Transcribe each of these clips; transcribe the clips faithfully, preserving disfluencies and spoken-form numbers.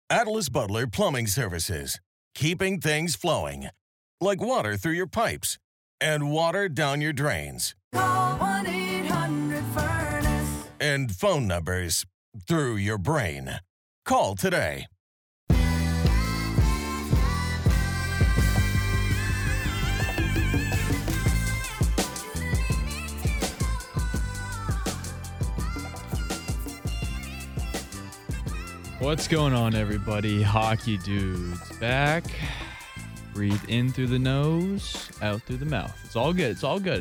Atlas Butler Plumbing Services. Keeping things flowing. Like water through your pipes and water down your drains. Call one eight hundred furnace. And phone numbers through your brain. Call today. What's going on, everybody? Hockey Dudes back. Breathe in through the nose, out through the mouth. It's all good. It's all good.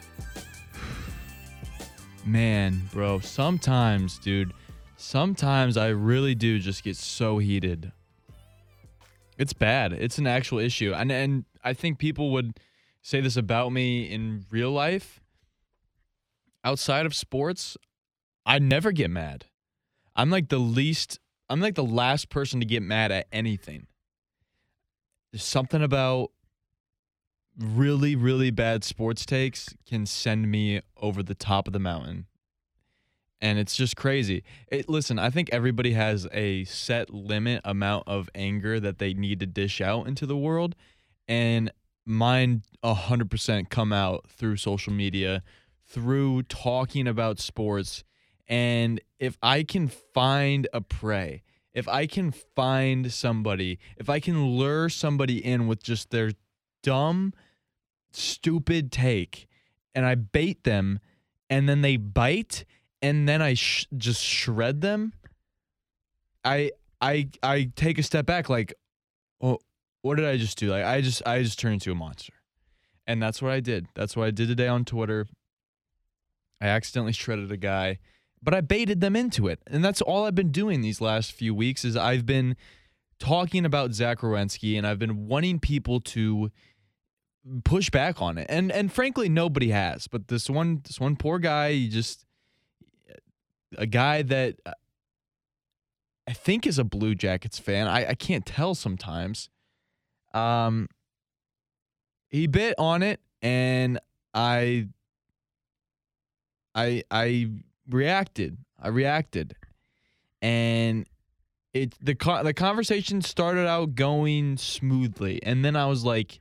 Man, bro, sometimes, dude, sometimes I really do just get so heated. It's bad. It's an actual issue. And, and I think people would say this about me in real life. Outside of sports, I never get mad. I'm like the least... I'm like the last person to get mad at anything. There's something about really, really bad sports takes can send me over the top of the mountain. And it's just crazy. It, listen, I think everybody has a set limit amount of anger that they need to dish out into the world. And mine one hundred percent come out through social media, through talking about sports. And if I can find a prey, if I can find somebody, if I can lure somebody in with just their dumb, stupid take, and I bait them, and then they bite, and then I sh- just shred them, I I I take a step back, like, oh, what did I just do? Like, I just I just turned into a monster, and that's what I did. That's what I did today on Twitter. I accidentally shredded a guy. But I baited them into it. And that's all I've been doing these last few weeks is I've been talking about Zach Werenski, and I've been wanting people to push back on it. And and frankly, nobody has. But this one this one poor guy, he just a guy that I think is a Blue Jackets fan. I, I can't tell sometimes. Um he bit on it, and I I I reacted. I reacted. And it the the conversation started out going smoothly, and then I was like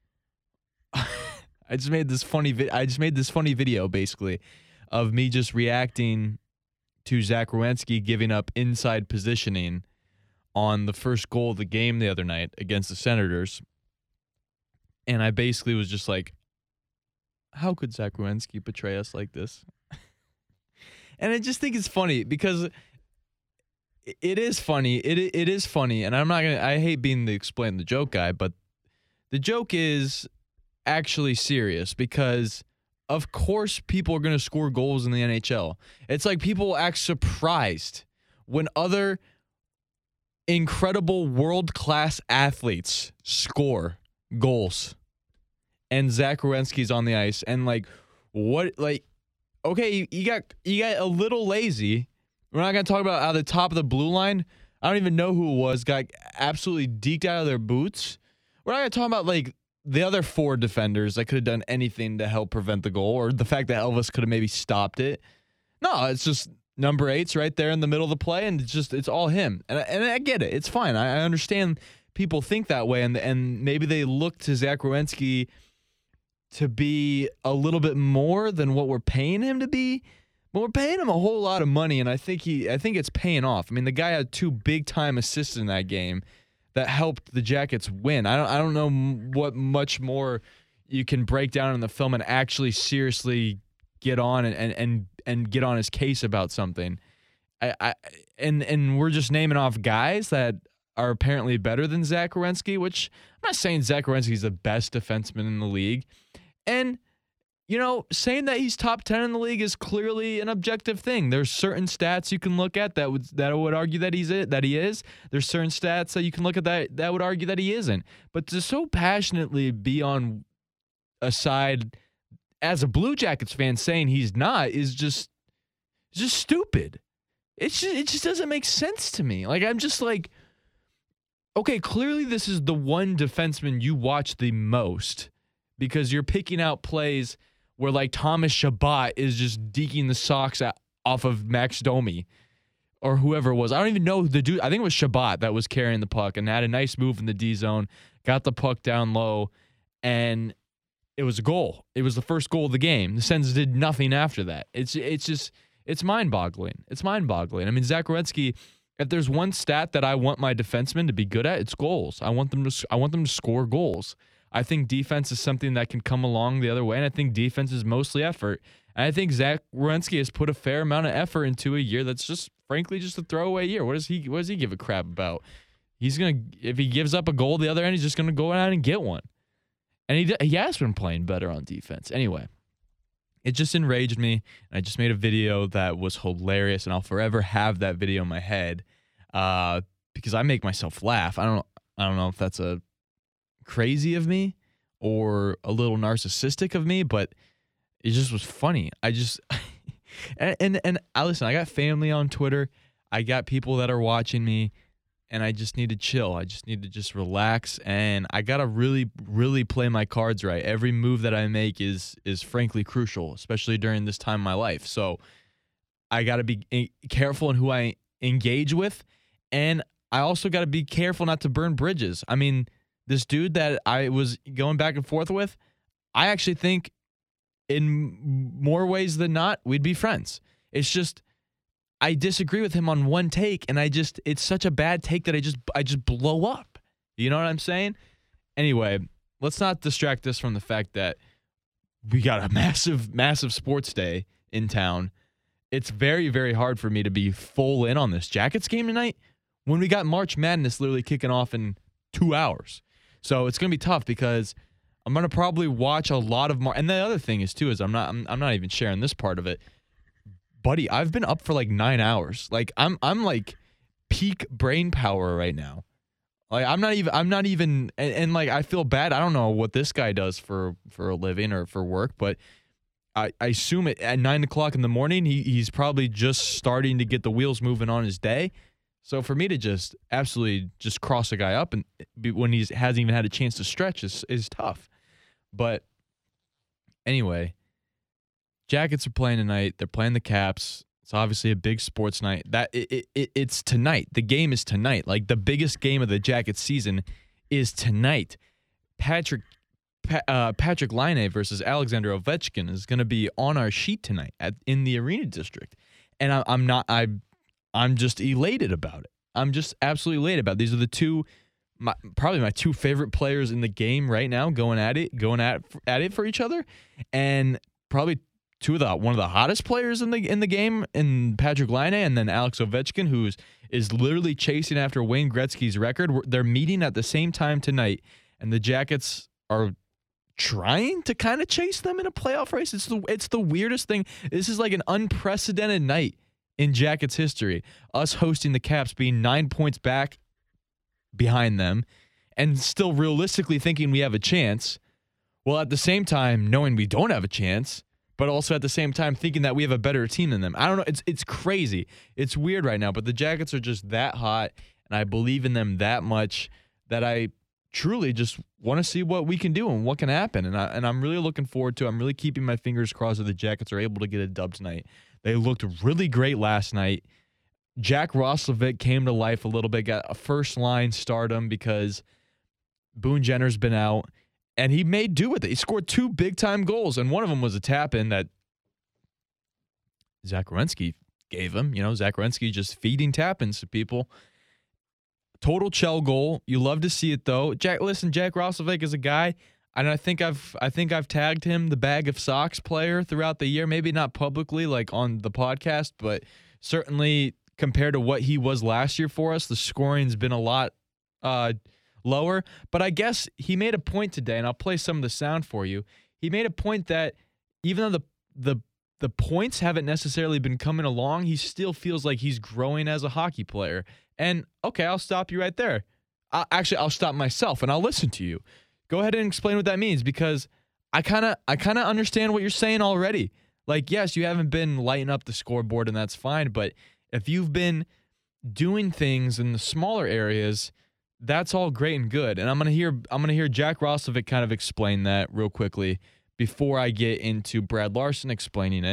I just made this funny vi- I just made this funny video basically of me just reacting to Zach Werenski giving up inside positioning on the first goal of the game the other night against the Senators. And I basically was just like, how could Zach Werenski betray us like this? And I just think it's funny because it is funny. It it is funny, and I'm not gonna. I hate being the explain the joke guy, but the joke is actually serious because, of course, people are gonna score goals in the N H L. It's like people act surprised when other incredible world-class athletes score goals, and Zach Werenski's on the ice, and like what like. Okay, you got you got a little lazy. We're not going to talk about how the top of the blue line, I don't even know who it was, got absolutely deked out of their boots. We're not going to talk about, like, the other four defenders that could have done anything to help prevent the goal, or the fact that Elvis could have maybe stopped it. No, it's just number eight's right there in the middle of the play, and it's just it's all him. And, and I get it. It's fine. I, I understand people think that way, and, and maybe they look to Zach Werenski to be a little bit more than what we're paying him to be, but we're paying him a whole lot of money, and I think he, I think it's paying off. I mean, the guy had two big time assists in that game that helped the Jackets win. I don't, I don't know what much more you can break down in the film and actually seriously get on and and and, and get on his case about something. I, I and and we're just naming off guys that are apparently better than Zach Werenski, which I'm not saying Zach Werenski is the best defenseman in the league. And, you know, saying that he's top ten in the league is clearly an objective thing. There's certain stats you can look at that would that would argue that he's it, that he is. There's certain stats that you can look at that that would argue that he isn't. But to so passionately be on a side as a Blue Jackets fan saying he's not is just just stupid. It's just, it just doesn't make sense to me. Like, I'm just like, okay, clearly this is the one defenseman you watch the most because you're picking out plays where, like, Thomas Chabot is just deking the socks out, off of Max Domi. or whoever it was. I don't even know the dude. I think it was Shabbat that was carrying the puck and had a nice move in the D zone, got the puck down low, and it was a goal. It was the first goal of the game. The Sens did nothing after that. It's it's just, it's mind-boggling. It's mind-boggling. I mean, Zach Werenski, if there's one stat that I want my defensemen to be good at, it's goals. I want them to I want them to score goals. I think defense is something that can come along the other way, and I think defense is mostly effort. And I think Zach Werenski has put a fair amount of effort into a year that's just, frankly, just a throwaway year. What does he What does he give a crap about? He's gonna if he gives up a goal the other end, he's just gonna go out and get one. And he he has been playing better on defense. Anyway, it just enraged me. I just made a video that was hilarious, and I'll forever have that video in my head uh, because I make myself laugh. I don't I don't know if that's a crazy of me or a little narcissistic of me, but it just was funny. I just and, and and I listen, I got family on Twitter. I got people that are watching me, and I just need to chill. I just need to just relax, and I got to really really play my cards right. Every move that I make is is frankly crucial, especially during this time in my life. So I got to be careful in who I engage with, and I also got to be careful not to burn bridges. I mean, this dude that I was going back and forth with, I actually think in more ways than not, we'd be friends. It's just I disagree with him on one take, and I just it's such a bad take that I just I just blow up. You know what I'm saying? Anyway, let's not distract us from the fact that we got a massive, massive sports day in town. It's very, very hard for me to be full in on this Jackets game tonight when we got March Madness literally kicking off in two hours. So it's gonna be tough because I'm gonna probably watch a lot of Mar- and the other thing is too is I'm not I'm, I'm not even sharing this part of it, buddy. I've been up for like nine hours. Like I'm I'm like peak brain power right now. Like I'm not even I'm not even and, and like I feel bad. I don't know what this guy does for for a living or for work, but I, I assume it, at nine o'clock in the morning he he's probably just starting to get the wheels moving on his day. So for me to just absolutely just cross a guy up and be, when he hasn't even had a chance to stretch is is tough. But anyway, Jackets are playing tonight. They're playing the Caps. It's obviously a big sports night. That it, it it's tonight. The game is tonight. Like the biggest game of the Jackets season is tonight. Patrick pa, uh, Patrick Laine versus Alexander Ovechkin is going to be on our sheet tonight at in the Arena District, and I, I'm not I. I'm just elated about it. I'm just absolutely elated about it. These are the two, my, probably my two favorite players in the game right now, going at it, going at at it for each other, and probably two of the one of the hottest players in the in the game, in Patrick Laine and then Alex Ovechkin, who's is literally chasing after Wayne Gretzky's record. They're meeting at the same time tonight, and the Jackets are trying to kind of chase them in a playoff race. It's the it's the weirdest thing. This is like an unprecedented night in Jackets history, us hosting the Caps, being nine points back behind them and still realistically thinking we have a chance, while at the same time knowing we don't have a chance, but also at the same time thinking that we have a better team than them. I don't know. It's it's crazy. It's weird right now, but the Jackets are just that hot, and I believe in them that much that I truly just want to see what we can do and what can happen. And, I, and I'm really looking forward to it. I'm really keeping my fingers crossed that the Jackets are able to get a dub tonight. They looked really great last night. Jack Roslovic came to life a little bit, got a first-line stardom because Boone Jenner's been out, and he made do with it. He scored two big-time goals, and one of them was a tap-in that Zach Werenski gave him. You know, Zach Werenski just feeding tap-ins to people. Total Chell goal. You love to see it, though. Jack, listen, Jack Roslovic is a guy, and I think I've I think I've tagged him the bag of socks player throughout the year. Maybe not publicly like on the podcast, but certainly compared to what he was last year for us, the scoring's been a lot uh, lower. But I guess he made a point today, and I'll play some of the sound for you. He made a point that even though the the the points haven't necessarily been coming along, he still feels like he's growing as a hockey player. And okay, I'll stop you right there. I'll, actually, I'll stop myself and I'll listen to you. Go ahead and explain what that means, because I kind of I kind of understand what you're saying already. Like, yes, you haven't been lighting up the scoreboard, and that's fine. But if you've been doing things in the smaller areas, that's all great and good. And I'm gonna hear I'm gonna hear Jack Roslovic kind of explain that real quickly before I get into Brad Larson explaining it.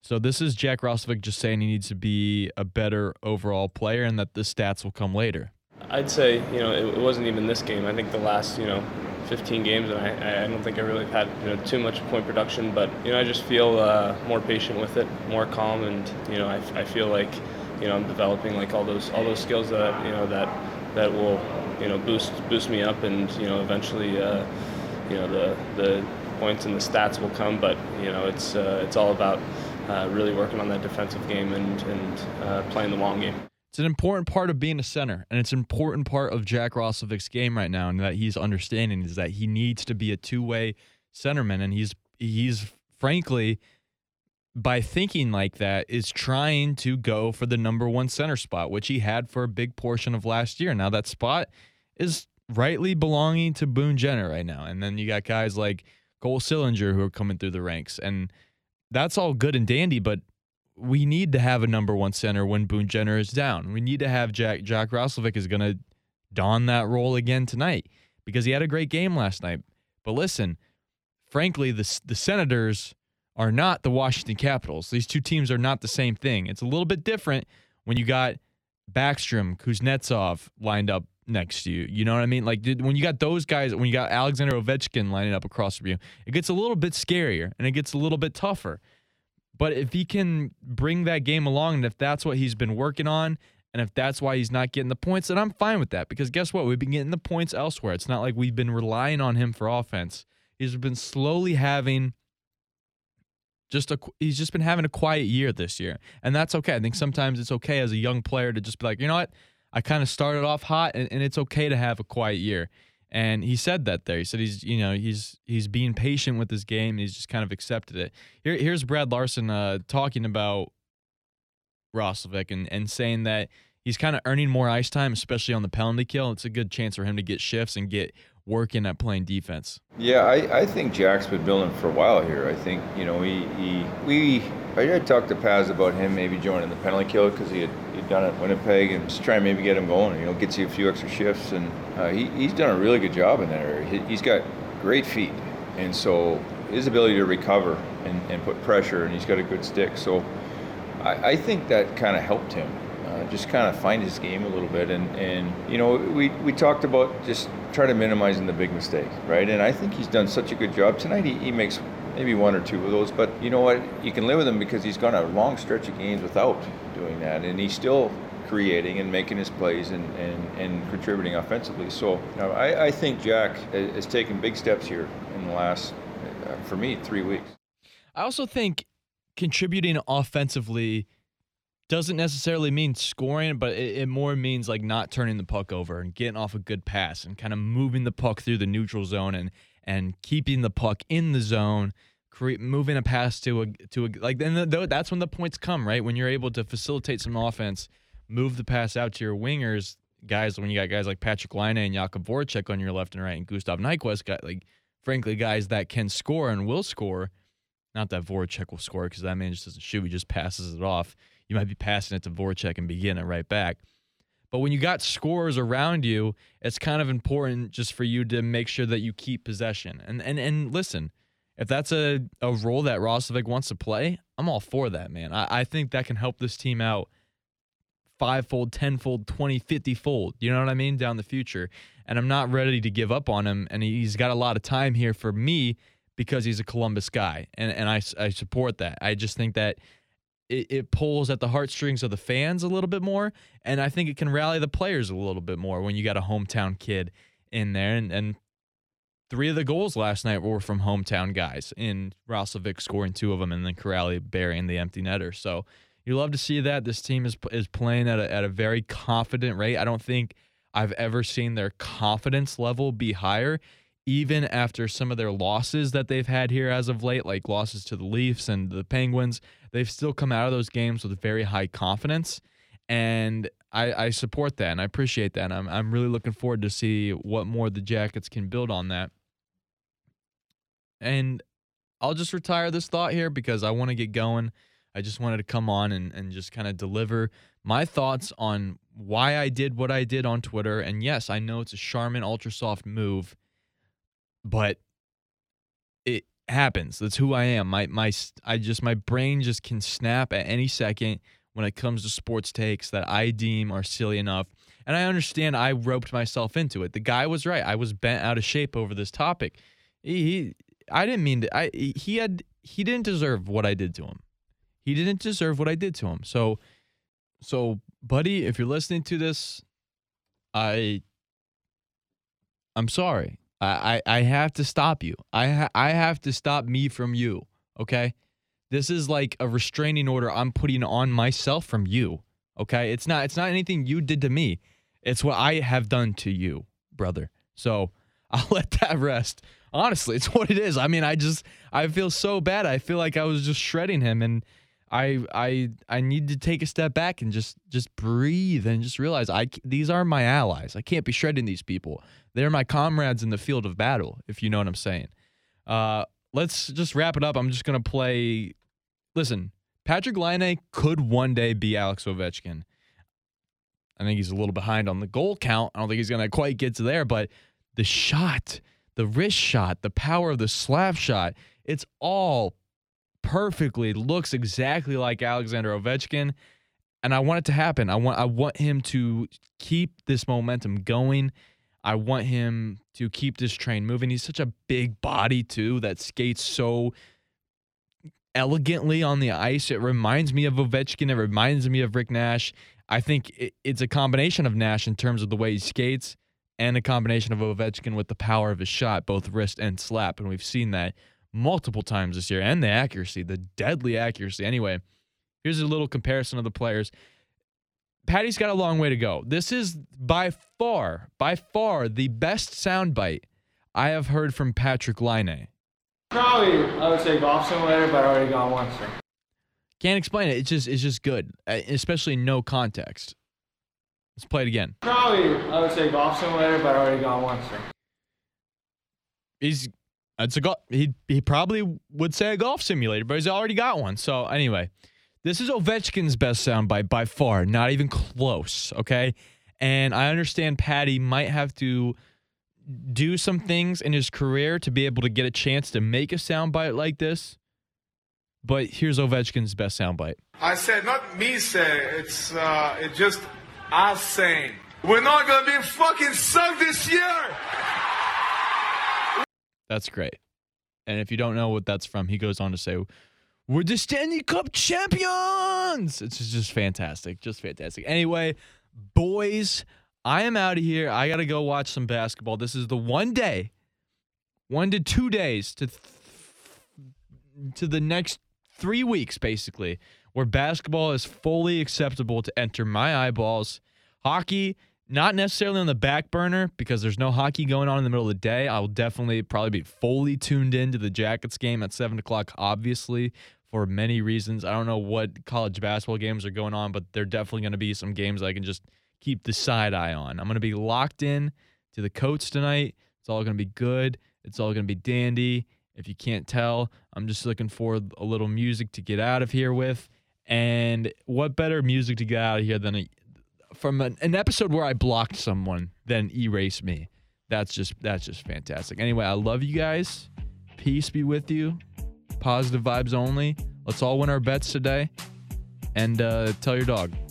So this is Jack Roslovic just saying he needs to be a better overall player and that the stats will come later. I'd say, you know, it, it wasn't even this game. I think the last, you know, fifteen games, and I, I don't think I really had, you know, too much point production, but, you know, I just feel uh, more patient with it, more calm, and, you know, I, I feel like, you know, I'm developing like all those all those skills that, you know, that that will, you know, boost boost me up, and, you know, eventually, uh, you know, the the points and the stats will come, but, you know, it's uh, it's all about uh, really working on that defensive game and, and uh, playing the long game. It's an important part of being a center, and it's an important part of Jack Roslovic's game right now, and that he's understanding is that he needs to be a two-way centerman, and he's he's frankly, by thinking like that, is trying to go for the number one center spot, which he had for a big portion of last year. Now that spot is rightly belonging to Boone Jenner right now, and then you got guys like Cole Sillinger who are coming through the ranks, and that's all good and dandy, but we need to have a number one center when Boone Jenner is down. We need to have Jack Jack Roslovic is going to don that role again tonight because he had a great game last night. But listen, frankly, the the Senators are not the Washington Capitals. These two teams are not the same thing. It's a little bit different when you got Backstrom, Kuznetsov lined up next to you. You know what I mean? Like, dude, when you got those guys, when you got Alexander Ovechkin lining up across from you, it gets a little bit scarier and it gets a little bit tougher. But if he can bring that game along, and if that's what he's been working on, and if that's why he's not getting the points, then I'm fine with that. Because guess what? We've been getting the points elsewhere. It's not like we've been relying on him for offense. He's been slowly having just a, he's just been having a quiet year this year. And that's okay. I think sometimes it's okay as a young player to just be like, you know what? I kind of started off hot, and, and it's okay to have a quiet year. And he said that there. He said he's, you know, he's he's being patient with his game. And he's just kind of accepted it. Here, here's Brad Larson uh, talking about Roslovic and, and saying that he's kind of earning more ice time, especially on the penalty kill. It's a good chance for him to get shifts and get working at playing defense. Yeah, I, I think Jack's been building for a while here. I think, you know, he, he we I had talked to Paz about him maybe joining the penalty kill because he had he'd done it at Winnipeg and just trying to maybe get him going. You know, gets you a few extra shifts, and uh, he he's done a really good job in that area. He, he's got great feet, and so his ability to recover and, and put pressure, and he's got a good stick. So I, I think that kind of helped him. Uh, just kind of find his game a little bit, and, and you know, we, we talked about just try to minimizing the big mistakes, right? And I think he's done such a good job. Tonight he, he makes maybe one or two of those, but you know what? You can live with him because he's gone a long stretch of games without doing that, and he's still creating and making his plays and, and, and contributing offensively. So you know, I, I think Jack has taken big steps here in the last, uh, for me, three weeks. I also think contributing offensively doesn't necessarily mean scoring, but it, it more means like not turning the puck over and getting off a good pass and kind of moving the puck through the neutral zone and and keeping the puck in the zone, create, moving a pass to a to a like. Then the, that's when the points come, right? When you're able to facilitate some offense, move the pass out to your wingers, guys. When you got guys like Patrick Laine and Jakub Voracek on your left and right, and Gustav Nyquist, got like frankly guys that can score and will score. Not that Voracek will score because that man just doesn't shoot; he just passes it off. You might be passing it to Voracek and be getting it right back. But when you got scorers around you, it's kind of important just for you to make sure that you keep possession. And and and listen, if that's a, a role that Roslovic wants to play, I'm all for that, man. I, I think that can help this team out five-fold, ten-fold, twenty, fifty-fold. You know what I mean? Down the future. And I'm not ready to give up on him. And he's got a lot of time here for me because he's a Columbus guy. And, and I, I support that. I just think that It, it pulls at the heartstrings of the fans a little bit more, and I think it can rally the players a little bit more when you got a hometown kid in there. And, and three of the goals last night were from hometown guys, in Roslovic scoring two of them, and then Corrali burying the empty netter. So you love to see that. This team is is playing at a, at a very confident rate. I don't think I've ever seen their confidence level be higher, even after some of their losses that they've had here as of late, like losses to the Leafs and the Penguins. They've still come out of those games with very high confidence, and I, I support that, and I appreciate that. I'm I'm really looking forward to see what more the Jackets can build on that. And I'll just retire this thought here because I want to get going. I just wanted to come on and, and just kind of deliver my thoughts on why I did what I did on Twitter. And yes, I know it's a Charmin Ultra Soft move, but it happens. That's who I am. My my I just my brain just can snap at any second when it comes to sports takes that I deem are silly enough. And I understand I roped myself into it. The guy was right. I was bent out of shape over this topic. He, he I didn't mean to. I he had he didn't deserve what I did to him. He didn't deserve what I did to him. So so buddy, if you're listening to this, I I'm sorry. I, I, I have to stop you. I ha- I have to stop me from you, okay? This is like a restraining order I'm putting on myself from you, okay? It's not it's not anything you did to me. It's what I have done to you, brother. So I'll let that rest. Honestly, it's what it is. I mean, I just I feel so bad. I feel like I was just shredding him, and I I I need to take a step back and just just breathe and just realize I these are my allies. I can't be shredding these people. They're my comrades in the field of battle, if you know what I'm saying. Uh, let's just wrap it up. I'm just going to play. Listen, Patrik Laine could one day be Alex Ovechkin. I think he's a little behind on the goal count. I don't think he's going to quite get to there, but the shot, the wrist shot, the power of the slap shot, it's all perfectly looks exactly like Alexander Ovechkin. And I want it to happen. I want I want him to keep this momentum going. I want him to keep this train moving. He's such a big body, too, that skates so elegantly on the ice. It reminds me of Ovechkin. It reminds me of Rick Nash. I think it, it's a combination of Nash in terms of the way he skates and a combination of Ovechkin with the power of his shot, both wrist and slap. And we've seen that multiple times this year. And the accuracy, the deadly accuracy. Anyway, here's a little comparison of the players. Patty's got a long way to go. This is by far, by far the best soundbite I have heard from Patrik Laine. Probably, I would say golf simulator, but I already got one, sir. Can't explain it. It's just, it's just good, especially no context. Let's play it again. Probably, I would say golf simulator, but I already got one, sir. He's, it's a golf. He he probably would say a golf simulator, but he's already got one. So anyway. This is Ovechkin's best soundbite by far, not even close, okay? And I understand Patty might have to do some things in his career to be able to get a chance to make a soundbite like this. But here's Ovechkin's best soundbite. I said, not me saying, it's uh, it's just us saying, we're not going to be fucking sucked this year. That's great. And if you don't know what that's from, he goes on to say, we're the Stanley Cup champions. It's just fantastic. Just fantastic. Anyway, boys, I am out of here. I got to go watch some basketball. This is the one day, one to two days to th- to the next three weeks, basically, where basketball is fully acceptable to enter my eyeballs. Hockey, not necessarily on the back burner because there's no hockey going on in the middle of the day. I will definitely probably be fully tuned into the Jackets game at seven o'clock, obviously, for many reasons. I don't know what college basketball games are going on, but there are definitely going to be some games I can just keep the side eye on. I'm going to be locked in to the Coats tonight. It's all going to be good. It's all going to be dandy. If you can't tell, I'm just looking for a little music to get out of here with. And what better music to get out of here than a from an, an episode where I blocked someone than erase me. That's just that's just fantastic. Anyway, I love you guys. Peace be with you. Positive vibes only. Let's all win our bets today. And uh, tell your dog.